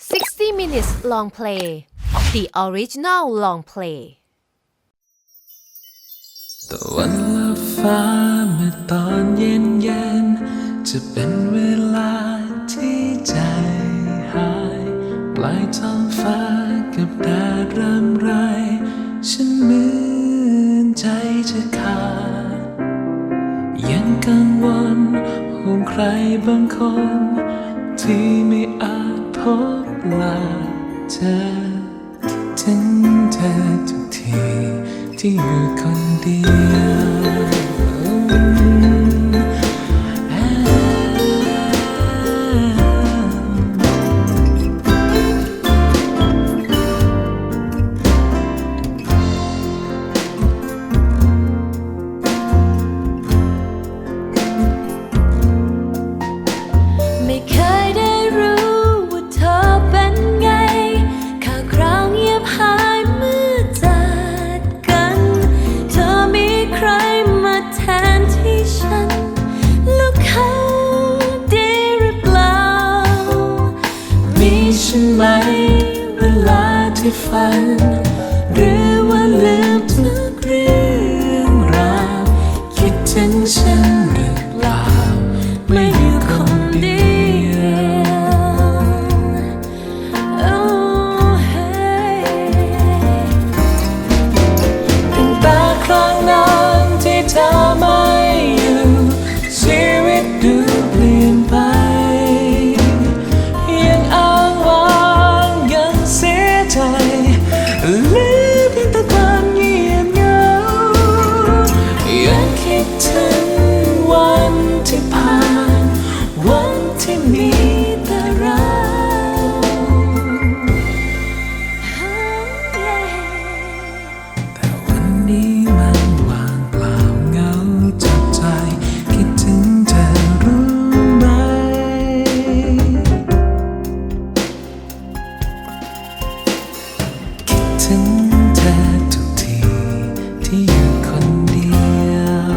60 minutes long play the original long play ตะวันลับฟ้าเมื่อตอนเย็นเย็นจะเป็นเวลาที่ใจหายปลายท้องฟ้ากับแดดรำไรฉันเหมือนใจจะขาดยังกังวลห่วงใครบางคนที่ไม่อาจพบลาเธอคิดถึงเธอทุกทีที่อยู่คนเดียวไม่เคยได้รู้ว่าเธอเป็นไงข่าวคราวเงียบหายเมื่อจากกันเธอมีใครมาแทนที่ฉันแล้วเขาดีหรือเปล่ามีฉันไหมเวลาที่ฝันหรือว่าลืมทุกเรื่องราวคิดถึงฉันหรือเปล่าไม่อยู่คนเดียวตั้งแต่ครั้งนั้นที่เธอไม่อยู่ชีวิตดูเปลี่ยนไปยังอ้างว้างยังเสียใจเหลือเพียงแต่ความเงียบเหงายังคิดถึงวันที่ผ่านวันที่มีแต่เราแต่วันนี้มันว่างเปล่าเหงาจับใจคิดถึงเธอรู้ไหมคิดถึงเธอทุกทีที่อยู่คนเดียว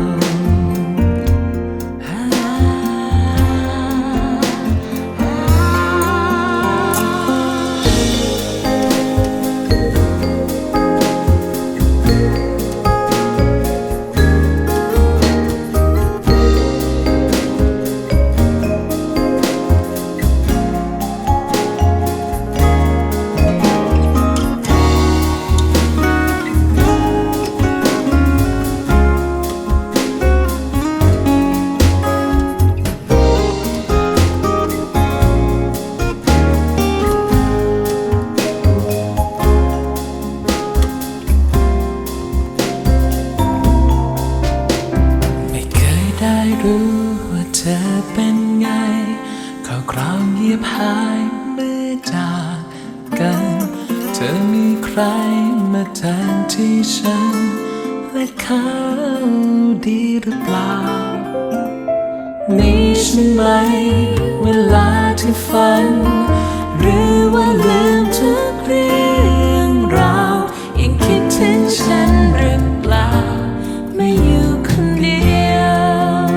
ไม่เคยได้รู้ว่าเธอเป็นไงข่าวคราวเงียบหายเมื่อจากกันเธอมีใครมาแทนที่ฉันและเขาดีหรือเปล่ามีฉันไหมเวลาที่ฝันหรือว่าลืมทุกเรื่องราวยังคิดถึงฉันหรือเปล่าไม่อยู่คนเดียว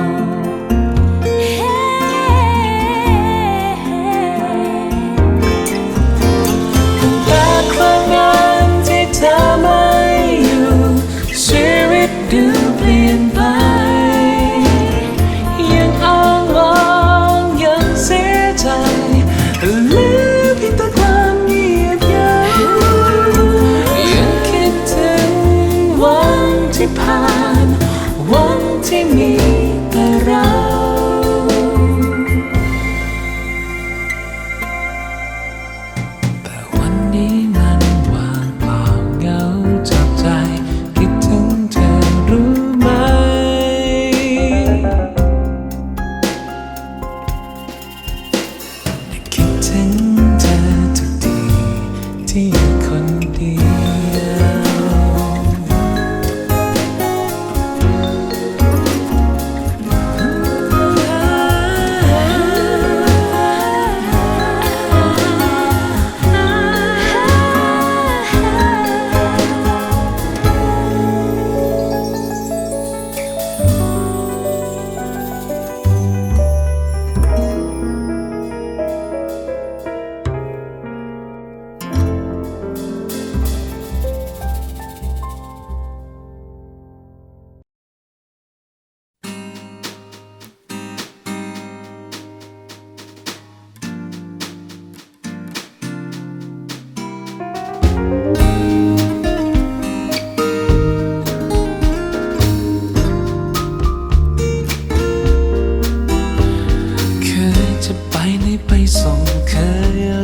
แต่ครั้งนั้นที่เธอไม่อยู่ชีวิตดูเปลี่ยนไปยังอ้างว้างยังเสียใจ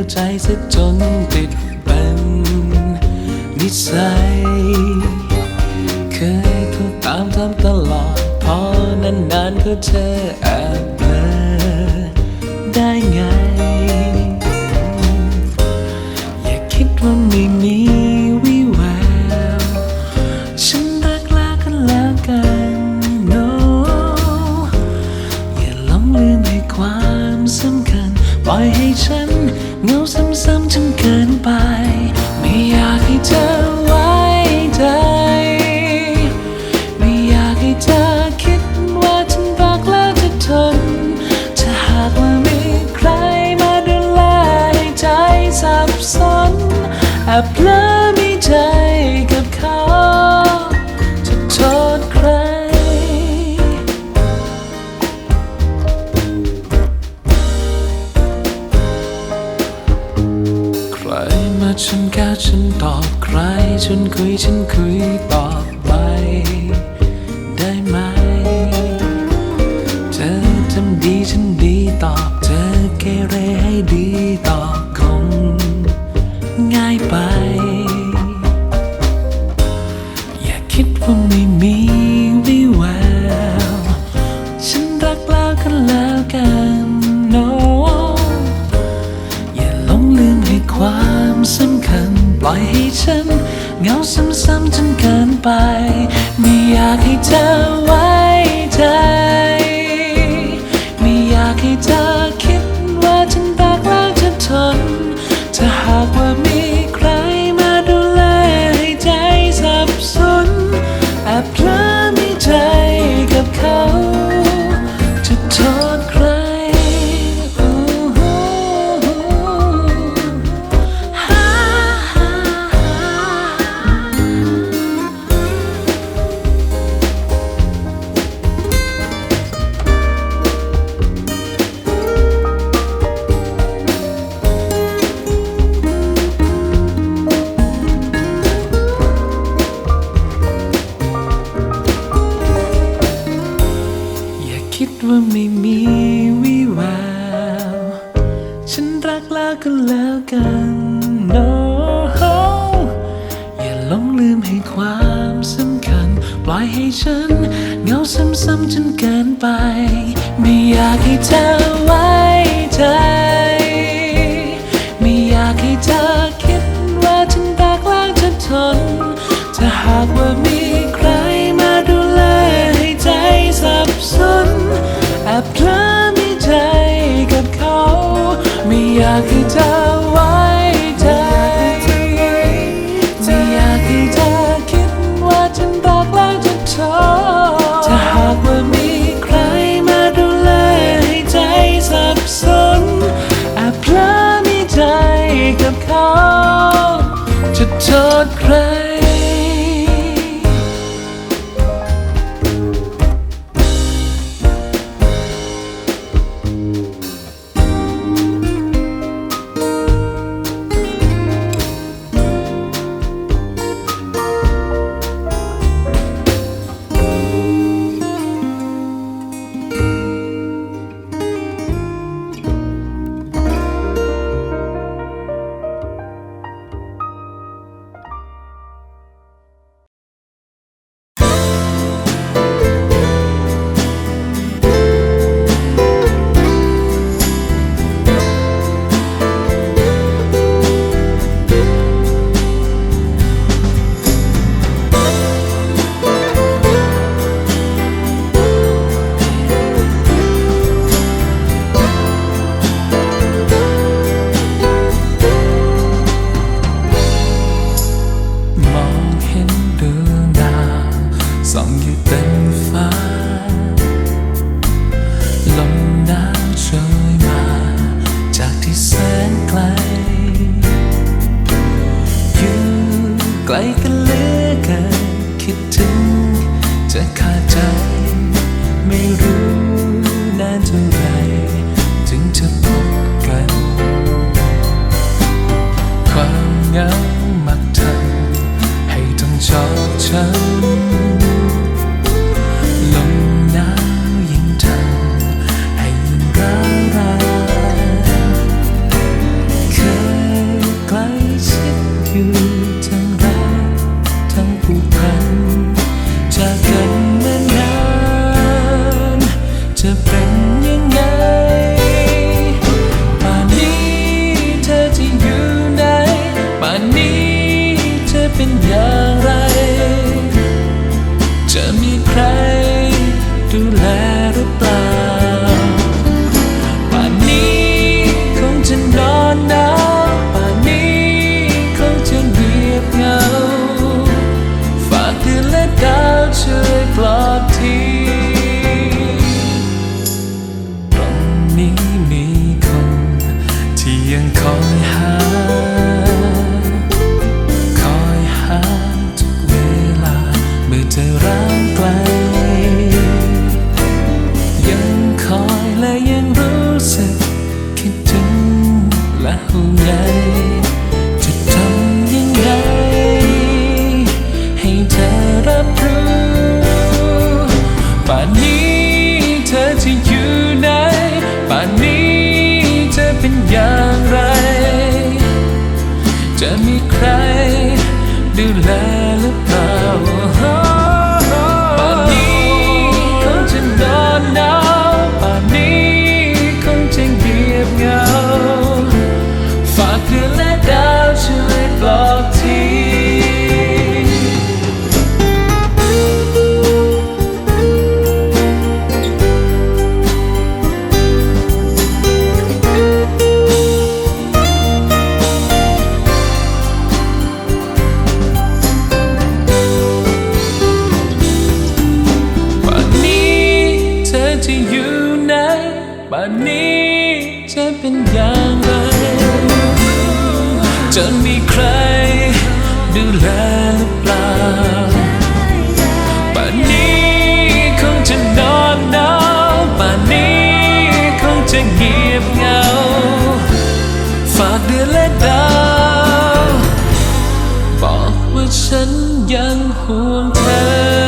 ใจเสียจนติดเป็นนิสัยเคยพูดตามทำตลอดพอนานๆก็เธอแอบเผลอได้ไงอย่าคิดว่าไม่มีวิแววฉันรักแล้วก็แล้วกัน no อย่าหลงลืมให้ความสำคัญปล่อยให้ฉันเหงาซ้ำๆจนเกินไปไม่อยากให้เธอไว้ใจไม่อยากให้เธอคิดว่าฉันรักแล้วจะทนถ้าหากว่ามีใครมาดูแลให้ใจสับสนแอบเพลอมีใจกับเขาจะโทษใครใครมาชนแก้วฉันตอบใครชวนคุยตอบไปได้ไหมเธอทำดีฉันดีตอบเธอเกเรให้ดีตอบคงง่ายไปอย่าคิดว่าไม่มีวิแววฉันรักแล้วก็แล้วกัน no อย่าหลงลืมให้ความสำคัญปล่อยให้ฉันเหงาซ้ำๆจนเกินไปไม่อยากให้เธอไว้ใจไม่อยากให้เธอคิดว่าฉันรักแล้วจะทนถ้าหากว่ามีใครมาดูแลให้ใจสับสนแอบเพลอมีใจกับเขาจะโทษใครคิดว่าไม่มีวิแววฉันรักแล้วก็แล้วกัน no อย่าหลงลืมให้ความสำคัญปล่อยให้ฉันเหงาซ้ำๆจนเกินไปไม่อยากให้เธอไว้ใจไม่อยากให้เธอคิดว่าฉันรักแล้วจะทนถ้าหากว่ามีใครมาดูแลให้ใจสับสนแอบเพลอมีใจกับเขาไม่อยากให้เธอไว้ใจไม่อยากให้เธอคิดว่าฉันรักแล้วจะทนถ้าหากว่ามีใครมาดูแลให้ใจสับสนแอบเพลอมีใจกับเขาจะโทษใครอยหาทุกเวลาเมื่อเธอร่างไกลยังคอยและยังรู้สึกคิดถึงและห่วงใยจะทำยังไงให้เธอรับรู้ป่านนี้เธอจะอยู่ไหนป่านนี้เธอเป็นอย่างไรจะมีใครดูแลหรือเปล่าป่านนี้คงจะนอนหนาวป่านนี้คงจะเงียบเหงาฝากเดือนและดาวช่วยปลอบทีป่านนี้จะเป็นอย่างไรจะมีใครดูแลหรือเปล่าป่านนี้คงจะนอนหนาวป่านนี้คงจะเงียบเหงาฝากเดือนและดาวบอกว่าฉันยังห่วงเธอ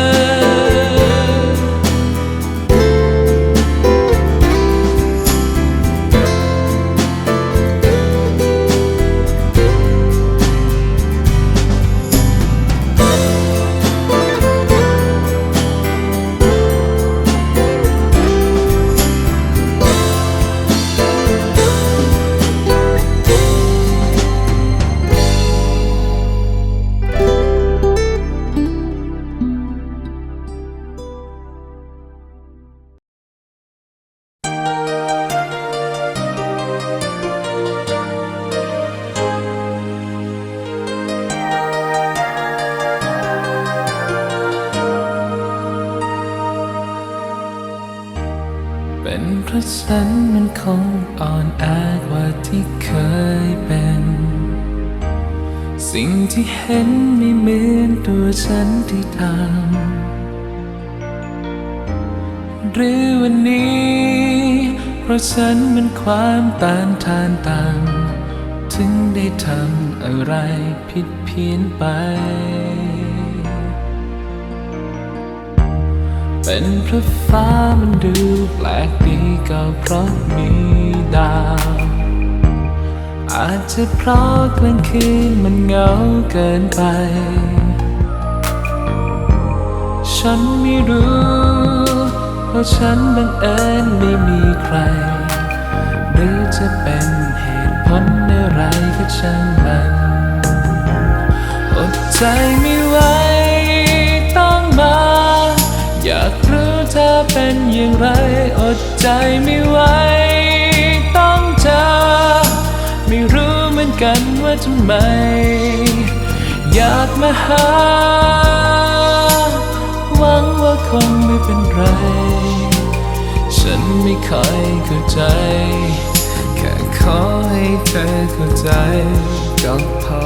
เป็นเพราะฉันมันคงอ่อนแอกว่าที่เคยเป็นสิ่งที่เห็นไม่เหมือนตัวฉันที่ทำหรือวันนี้เพราะฉันมันความต้านทานต่ำถึงได้ทำอะไรผิดเพี้ยนไปเป็นเพราะฟ้ามันดูแปลกดีก็เพราะมีดาวอาจจะเพราะกลางคืนมันเหงาเกินไปฉันไม่รู้เพราะฉันบังเอิญไม่มีใครหรือจะเป็นเหตุผลอะไรก็ช่างมันอดใจไม่ไหวต้องมาอยากรู้เธอเป็นอย่างไรอดใจไม่ไหวต้องเจอไม่รู้เหมือนกันว่าทำไมอยากมาหาหวังว่าคงไม่เป็นไรฉันไม่ค่อยเข้าใจแค่ขอให้เธอเข้าใจก็พอ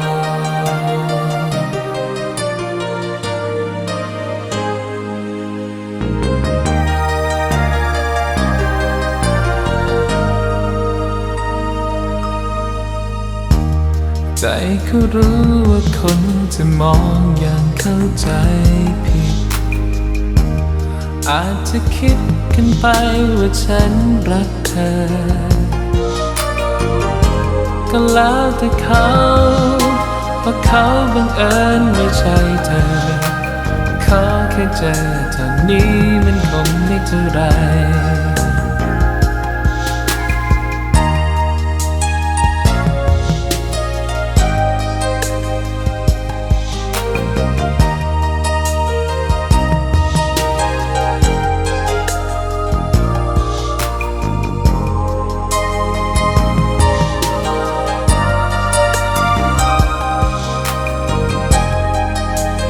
ใจก็รู้ว่าคนจะมองอย่างเข้าใจผิดอาจจะคิดกันไปว่าฉันรักเธอก็แล้วแต่เขาเพราะเขาบังเอิญไม่ใช่เธอขอแค่เจอเท่านี้มันคงไม่เท่าไร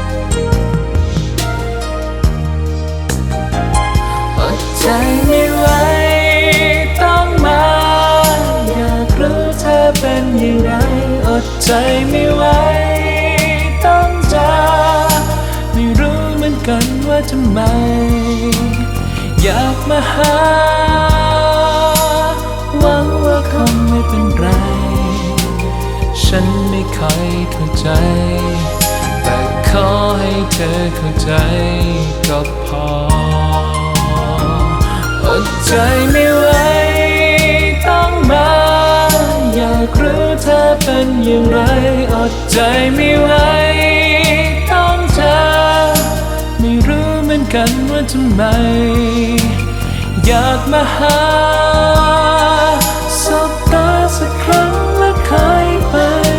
ใจไม่ไหวเป็นอย่างไรอดใจไม่ไหวต้องจากไม่รู้เหมือนกันว่าทำไมอยากมาหาหวังว่าคงไม่เป็นไรฉันไม่ค่อยเข้าใจแต่ขอให้เธอเข้าใจก็พออดใจไม่ไหวต้องมาอยากรู้เธอเป็นอย่างไรอดใจไม่ไหวต้องเจอไม่รู้เหมือนกันว่าทำไมอยากมาหาสบตาสักครั้งและคอยไป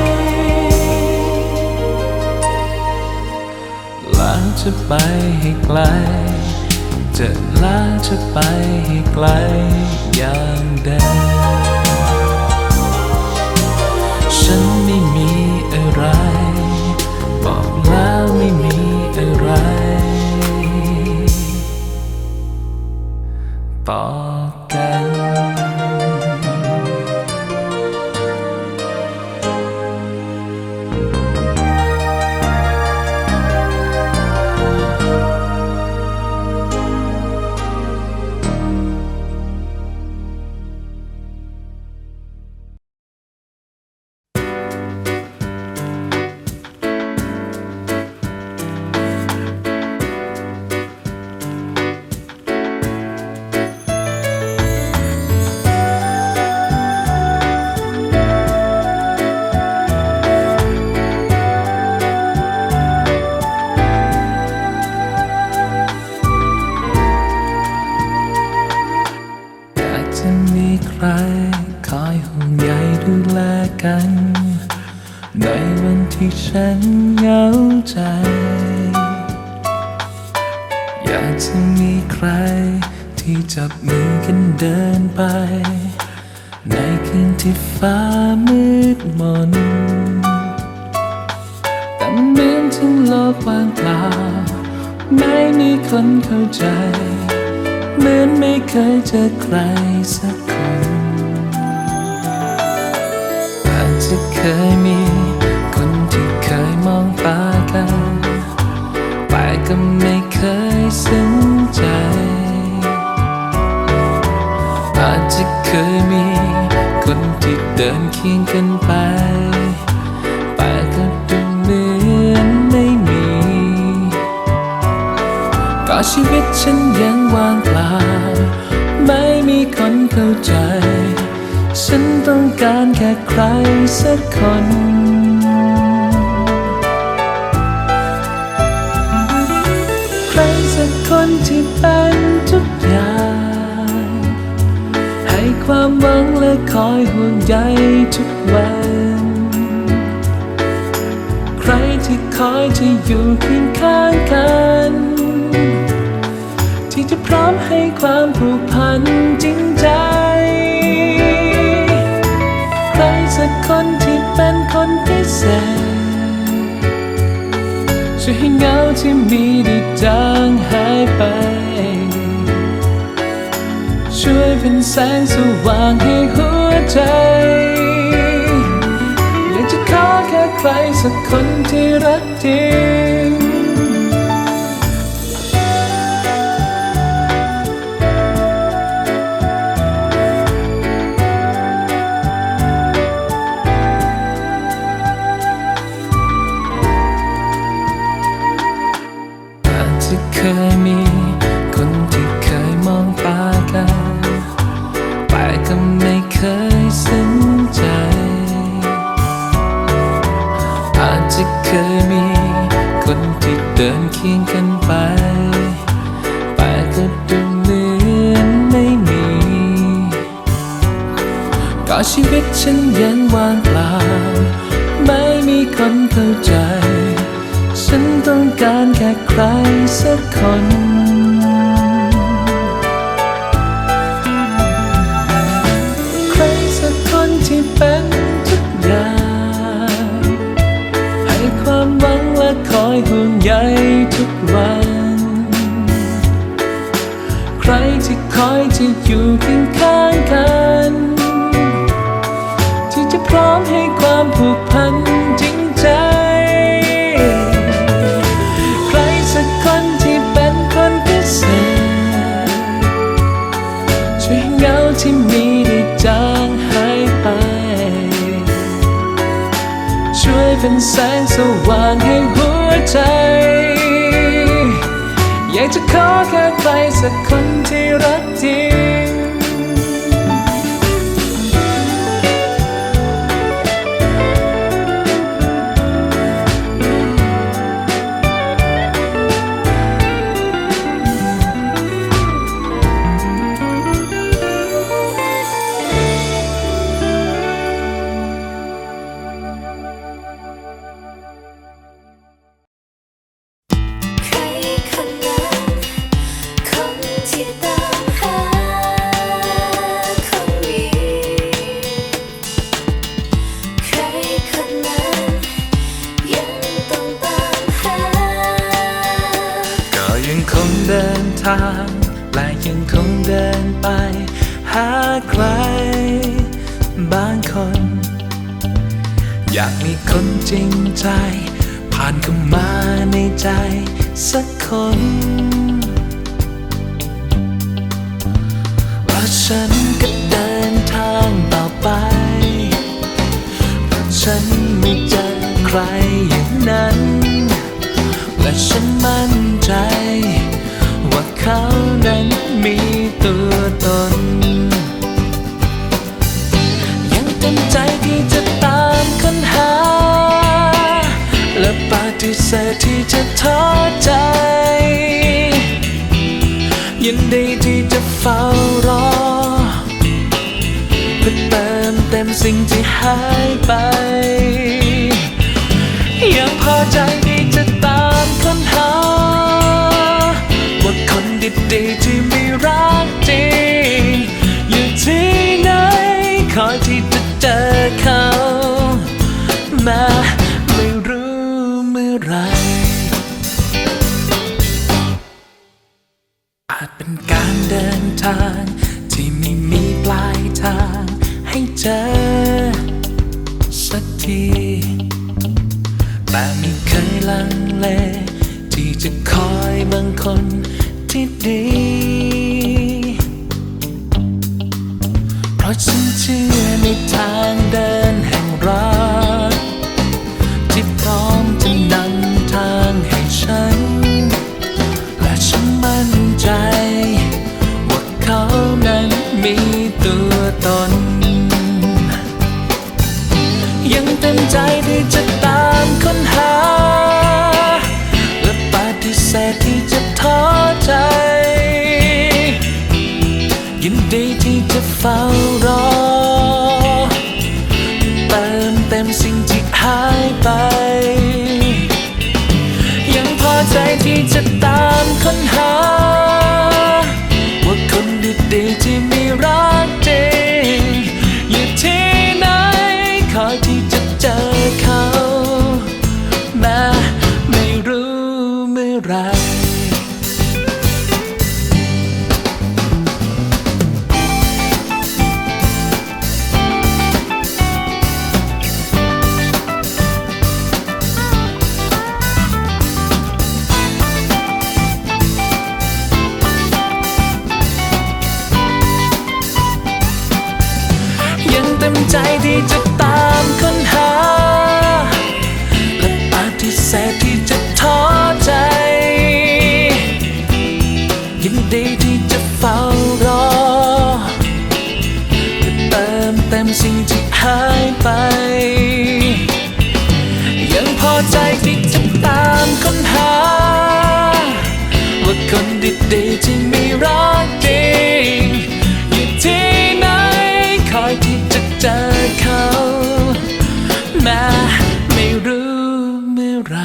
ลาจะไปให้ไกลจะลาจะไปให้ไกลอย่างเดิมฉันไม่มีอะไรบอกแล้วไม่มีอะไรต่อกัน กันในวันที่ฉันเหงาใจ อยากจะมีใครที่จับมือกันเดินไปในคืนที่ฟ้ามืดมนแต่เหมือนทั้งโลกว่างเปล่าไม่มีคนเข้าใจเหมือนไม่เคยเจอใครสักคนอาจจะเคยมีคนที่เคยมองตากันแต่ก็ไม่เคยซึ้งใจอาจจะเคยมีคนที่เดินเคียงกันไปแต่ก็ดูเหมือนไม่มีก็ชีวิตฉันยังว่างเปล่าไม่มีคนเข้าใจฉันต้องการแค่ใครสักคนใครสักคนที่เป็นทุกอย่างให้ความหวังและคอยห่วงใยทุกวันใครที่คอยจะอยู่เคียงข้างกันที่จะพร้อมให้ความผูกพันจริงใจใครสักคนที่เป็นคนพิเศษช่วยให้เงาที่มีได้จางหายไปช่วยเป็นแสงสว่างให้หัวใจอยากจะขอแค่ใครสักคนที่รักจริงเคยมีคนที่เคยมองตากันแต่ก็ไม่เคยซึ้งใจอาจจะเคยมีคนที่เดินเคียงกันไปแต่ก็ดูเหมือนไม่มีก็ชีวิตฉันยังว่างเปล่าไม่มีคนเข้าใจฉันต้องการแค่ใครสักคนใครสักคนที่เป็นทุกอย่างให้ความหวังและคอยห่วงใยทุกวันใครที่คอยจะอยู่เคียงข้างกันที่จะพร้อมให้เป็นแสงสว่างให้หัวใจอยากจะขอแค่ใครสักคนที่รักจริงใครคนนั้นคนที่ตามหาคงมีใครคนนั้นยังต้องตามหาก็ยังคงเดินทางและยังคงเดินไปหาใครบางคนอยากมีคนจริงใจผ่านเข้ามาในใจสักคนว่าฉันก็เดินทางต่อไปเพราะฉันไม่เจอใครอย่างนั้นและฉันมั่นใจว่าเขานั้นมีตัวตนยังเต็มใจที่จะตามค้นหาและปฏิเสธที่จะท้อใจยินดีที่จะเฝ้ารอเพื่อเติมเต็มสิ่งที่หายไปยังพอใจที่จะตามค้นหาว่าคนดีๆที่มีรักจริงอยู่ที่ไหนคอยที่จะเจอเขาแม้ไม่รู้เมื่อไรอาจเป็นการเดินทางที่ไม่มีปลายทางให้เจอสักทีแต่ไม่เคยลังเลที่จะคอยบางคนที่ดีเพราะฉันเชื่อในทางเดินแห่งรักที่พร้อมจะนำทางให้ฉันและฉันมั่นใจว่าเขานั้นมีตัวตนยังเต็มใจที่จะตามค้นหาและปฏิเสธที่จะท้อใจยินดีที่จะเฝ้ารอเติมเต็มสิ่งที่หายไปยังพอใจที่จะตามค้นหาว่าคนดีๆที่มีรักจริงอยู่ที่ไหนคอยที่จะเจอเขาแม้ไม่รู้เมื่อไรยังเต็มใจที่จะตามค้นหาและปฏิเสธที่จะท้อใจยินดีที่จะเฝ้ารอเพื่อเติมเต็มสิ่งที่หายไปยังพอใจที่จะตามค้นหาว่าคนดีๆที่มีรักจริงอยู่ที่ไหนคอยที่จะเจอเขาแม้ไม่รู้เมื่อไร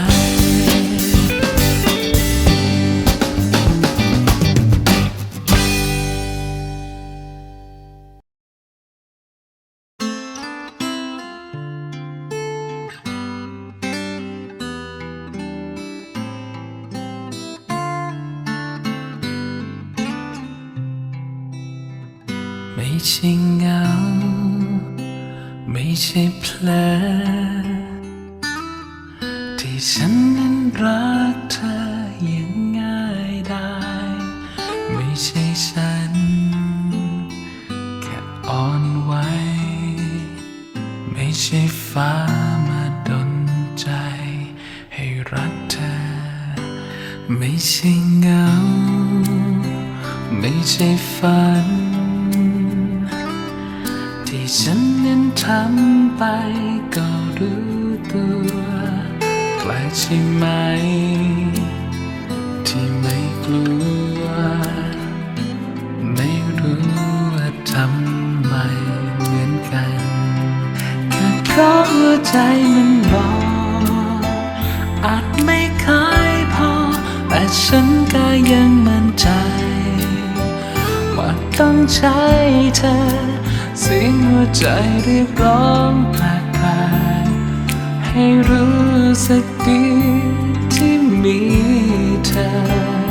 ไม่ใช่เหงาไม่ใช่เพลอที่ฉันนั้นรักเธออย่างง่ายดายไม่ใช่ฉันแค่อ่อนไหวไม่ใช่ฟ้ามาดลใช่เหงาไม่ใช่ฝันที่ฉันนั้นทำไปก็รู้ตัวแปลกใช่ไหมที่ไม่กลัวไม่รู้ว่าทำไมเหมือนกันแค่เพราะหัวใจมันบอกอาจไม่เคยพอแต่ฉันก็ยังมั่นใจว่าต้องใช้เธอเสียงหัวใจเรียกร้องแปลกๆให้รู้สึกดีที่มีเธอ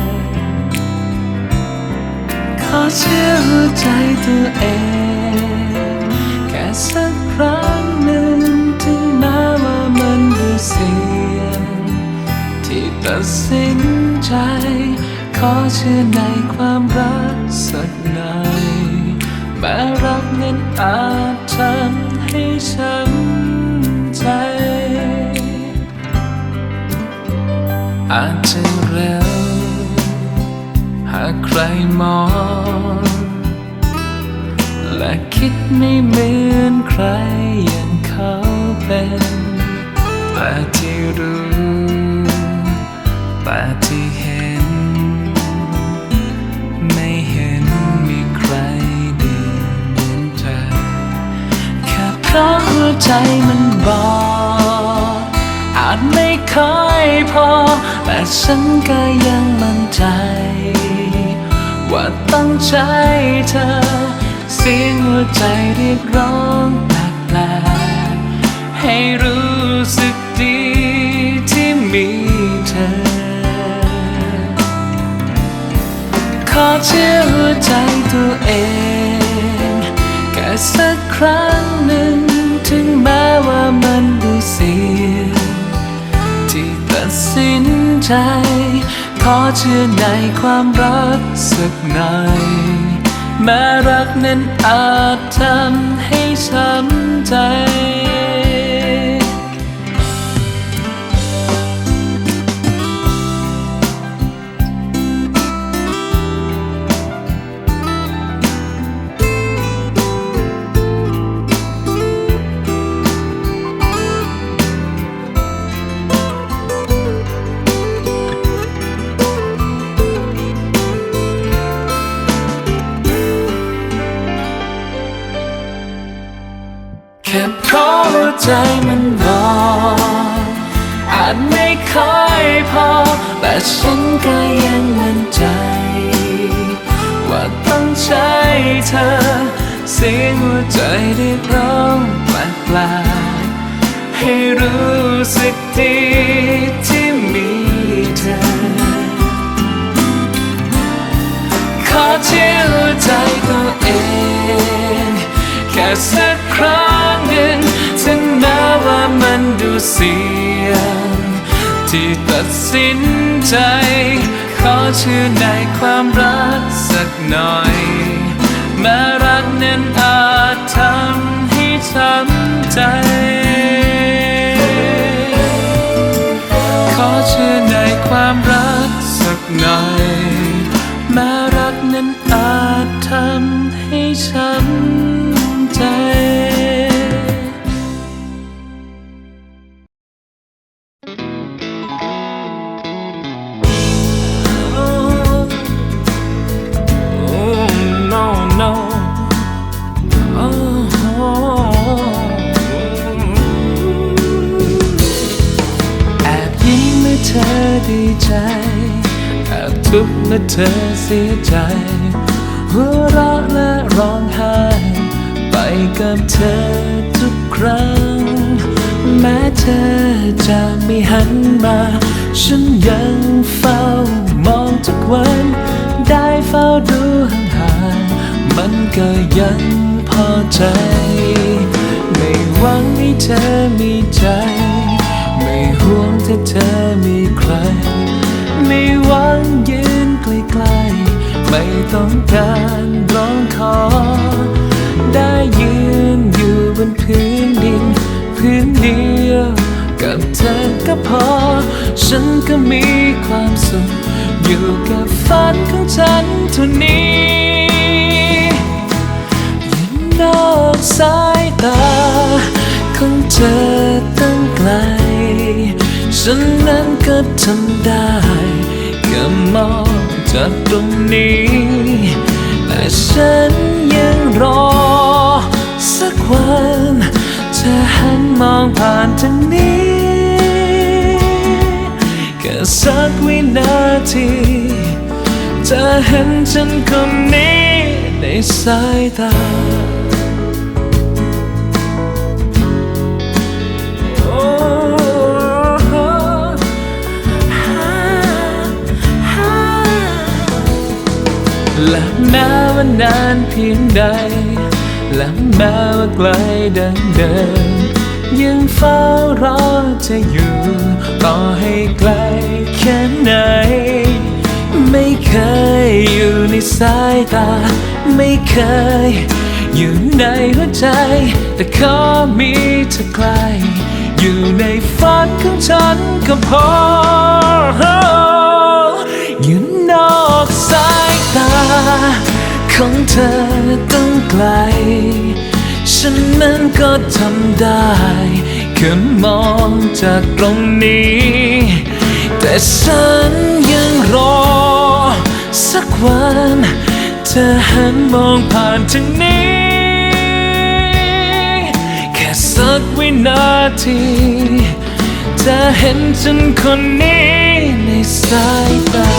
ขอเชื่อหัวใจตัวเองแค่สักครั้งหนึ่งถึงแม้ว่ามันดูเสี่ยงที่ตัดสินใจขอเชื่อในความรักสักหน่อยแม้รักนั้นอาจทำให้ช้ำใจอาจจะเร็วหากใครมองและคิดไม่เหมือนใครอย่างเขาเป็นแต่ที่รู้แต่ที่เห็นไม่เห็นมีใครดีเหมือนเธอแค่เพราะหัวใจมันบอกอาจไม่ค่อยพอแต่ฉันก็ยังมั่นใจว่าต้องใช้เธอเสียงหัวใจเรียกร้องแปลกๆให้รู้สึกดีที่มีเธอขอเชื่อหัวใจตัวเองแค่สักครั้งหนึ่งถึงแม้ว่ามันดูเสี่ยงที่ตัดสินใจขอเชื่อในความรักสักหน่อยแม้รักนั้นอาจทำให้ช้ำใจแค่เพราะหัวใจมันบอกอาจไม่ค่อยพอแต่ฉันก็ยังมั่นใจว่าต้องใช้เธอเสียงหัวใจเรียกร้องแปลกๆให้รู้สึกดีที่มีเธอขอเชื่อหัวใจตัวเองแค่สักครั้งหนึ่งถึงแม้ว่ามันดูเสี่ยงที่ตัดสินใจขอเชื่อในความรักสักหน่อยแม้รักนั้นอาจทำให้ช้ำใจขอเชื่อในความรักสักหน่อยแม้รักนั้นอาจทำให้ช้ำใจ เธอดีใจแอบทุกข์เมื่อเธอเสียใจหัวเราะและร้องไห้ไปกับเธอทุกครั้งแม้เธอจะไม่หันมาฉันยังเฝ้ามองทุกวันได้เฝ้าดูห่างๆมันก็ยังพอใจไม่หวังให้เธอมีใจไม่ห่วงถ้าเธอมีใครไม่หวังยืนใกล้ๆไม่ต้องการร้องขอได้ยืนอยู่บนพื้นดินพื้นเดียวกับเธอก็พอฉันก็มีความสุขอยู่กับฝันของฉันเท่านี้อยู่นอกสายตาของเธอตั้งไกลฉันนั้นก็ทำได้แค่มองจากตรงนี้แต่ฉันยังรอสักวันเธอหันมองผ่านทางนี้แค่สักวินาทีเธอเห็นฉันคนนี้ในสายตาและแม้ว่านานเพียงใดและแม้ว่าไกลดังเดิมยังเฝ้ารอเธออยู่ต่อให้ไกลแค่ไหนไม่เคยอยู่ในสายตาไม่เคยอยู่ในหัวใจแต่ขอมีเธอใกล้อยู่ในฝันของฉันก็พออยู่นอกสายตาของเธอตั้งไกลฉันนั้นก็ทำได้แค่มองจากตรงนี้แต่ฉันยังรอสักวันเธอหันมองผ่านทางนี้แค่สักวินาทีเธอเห็นฉันคนนี้ในสายตา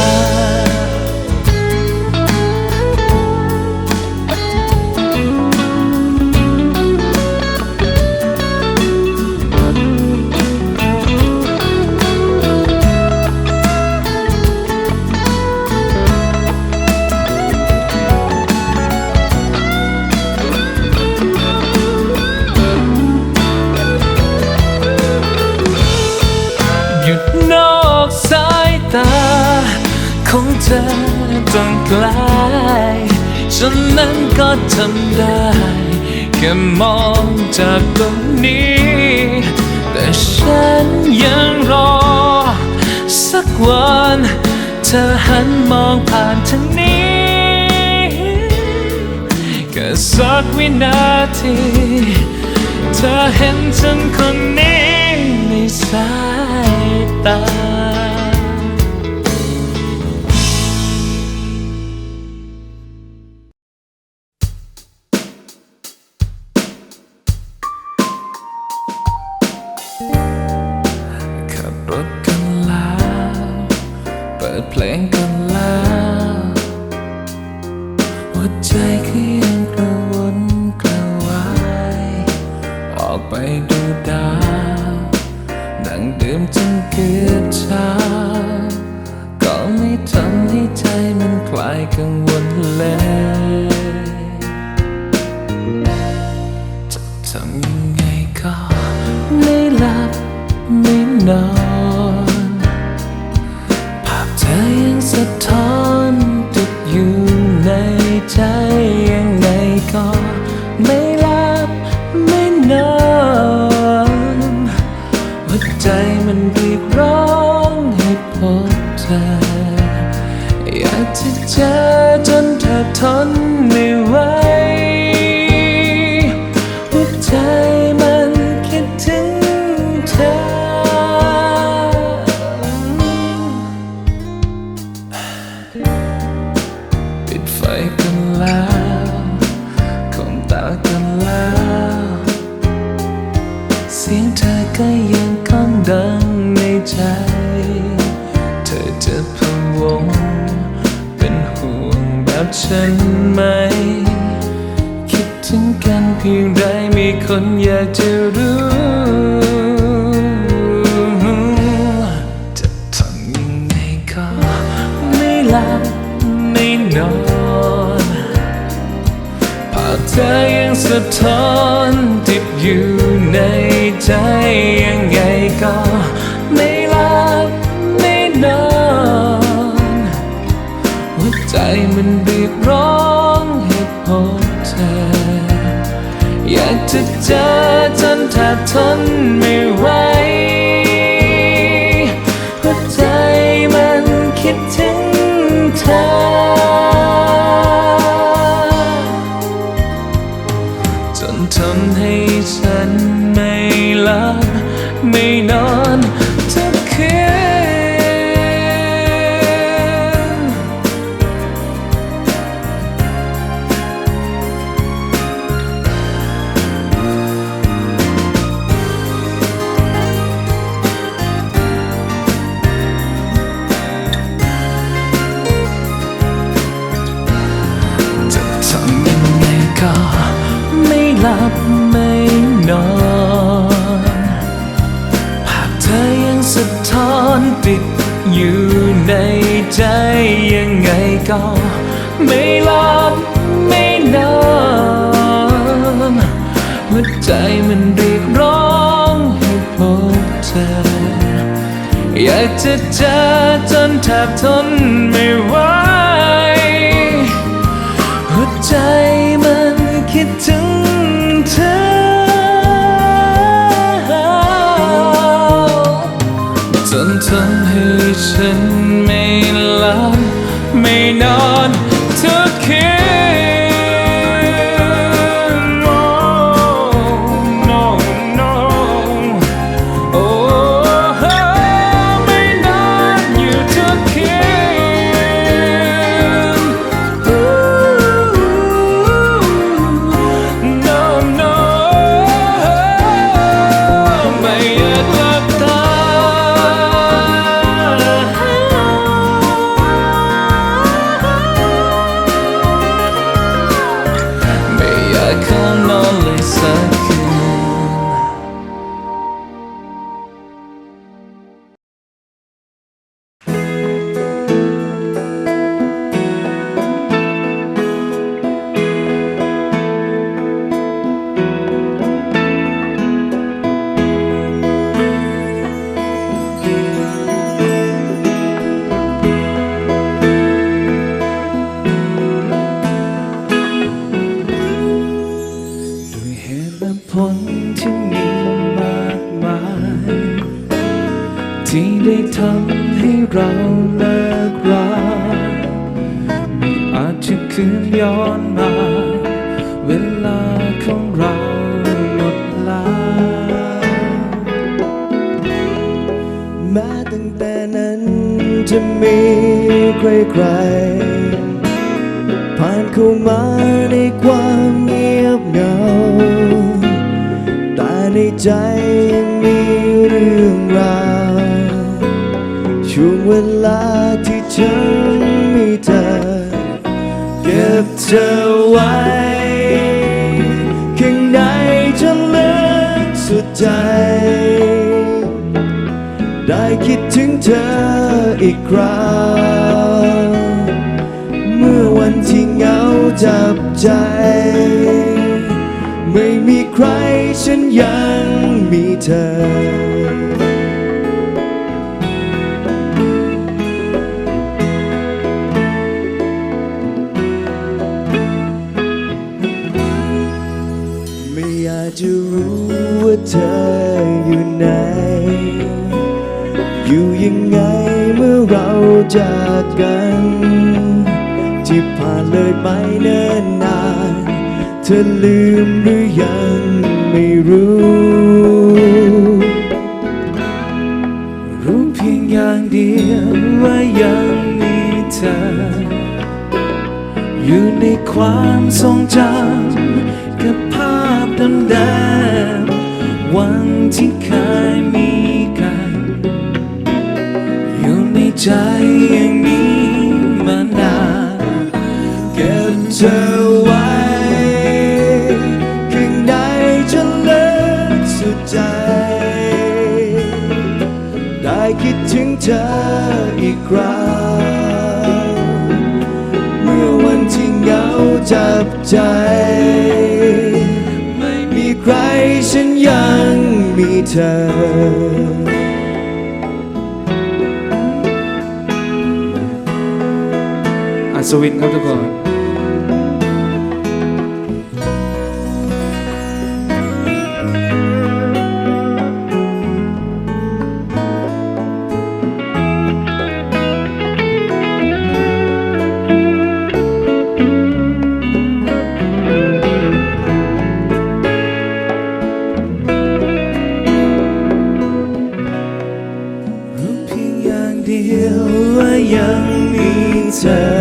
สายตาของเธอตั้งไกลฉันนั้นก็ทำได้แค่มองจากตรงนี้แต่ฉันยังรอสักวันเธอหันมองผ่านทางนี้แค่สักวินาทีเธอเห็นฉันคนนี้ในสายตาขับรถกันแล้วเปิดเพลงกันแล้วหัวใจก็ยังกระวนกระวายออกไปดูดาวนั่งดื่มจนเกือบเช้าก็ไม่ทำให้ใจมันคลายกังวลเลยจะทำยังไงก็ไม่หลับไม่นอนภาพเธอยังสะท้อนติดอยู่ในใจยังไงก็ไม่หลับไม่นอนหัวใจมันเรียกร้องให้พบเธออยากจะเจอจนแทบทนไม่ไหวหัวใจมันคิดถึงเธอปิดไฟกันแล้วคมตากันแล้วเสียงเธอก็ยังก้องดังในใจเธอจะพะวงเป็นห่วงแบบฉันไหมคิดถึงกันเพียงใดมีคนอยากจะรู้จะทำยังไงก็ไม่หลับไม่นอนภาพเธอยังสะท้อนติดอยู่ในใจยังไงก็ไม่หลับไม่นอนหัวใจมันเรียกร้องให้พบเธออยากจะเจอจนแทบทนไม่ไหวหัวใจมันคิดถึงไม่นอนทุกคืนจะทำยังไงก็ไม่หลับไม่นอนภาพเธอยังสะท้อนติดอยู่ในใจยังไงก็ไม่หลับไม่นอนหัวใจมันเรียกร้องให้พบเธออยากจะเจอจนแทบทนไม่ไหวหัวใจมันคิดถึงเธอจนทำให้ฉันไม่หลับไม่นอนทุกคืน Oh, no, no. Oh,ไม่นอนอยู่ทุกคืน No, no. ไม่อยากหลับตาไม่อยากเข้านอนเลยสักคืน ด้วยเหตุและผลที่มีมากมายที่ได้ทำให้เราเลิกราไม่อาจจะคืนย้อนมาเวลาของเราหมดแล้วแม้ตั้งแต่นั้นจะมีใครๆผ่านเข้ามาในความเงียบเหงาแต่ในใจยังมีเรื่องราวช่วงเวลาที่ฉันมีเธอเก็บเธอไว้ข้างในจนลึกสุดใจได้คิดถึงเธออีกครั้งเมื่อวันที่เหงาจับใจไม่มีใครฉันยังมีเธอไม่อยากจะรู้ว่าเธออยู่ไหนอยู่ยังไงเมื่อเราจากกันที่ผ่านเลยไปเนิ่นนานเธอลืมหรือยังไม่รู้รู้เพียงอย่างเดียวว่ายังมีเธออยู่ในความทรงจำกับภาพดำๆวันที่เคยมีกันอยู่ในใจอย่างนี้มานานเก็บเธอไว้ข้างในจนลึกสุดใจได้คิดถึงเธออีกครั้งเมื่อวันที่เหงาจับใจไม่มีใครฉันยังมีเธออัศวินครับทุกคน มดียวและยังมีเธอ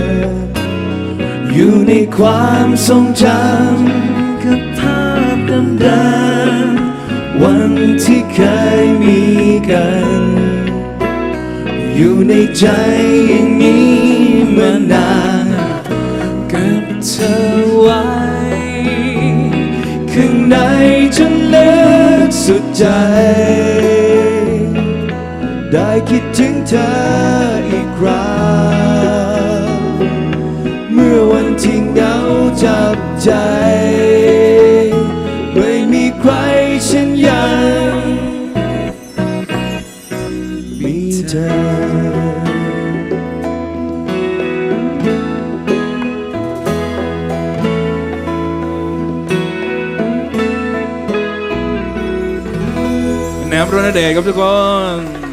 อยู่ในความทรงจำกับภาพเดิมๆวันที่เคยมีกัน อยู่ในใจอย่างนี้มานานเก็บเธอไว้ข้างในจนลึกสุดใจ ได้คิดถึงเธออีกครั้งเมื่อวันที่เหงาจับใจ ไม่มีใครฉันยังมีเธอแหนมรณเดชครับทุกคน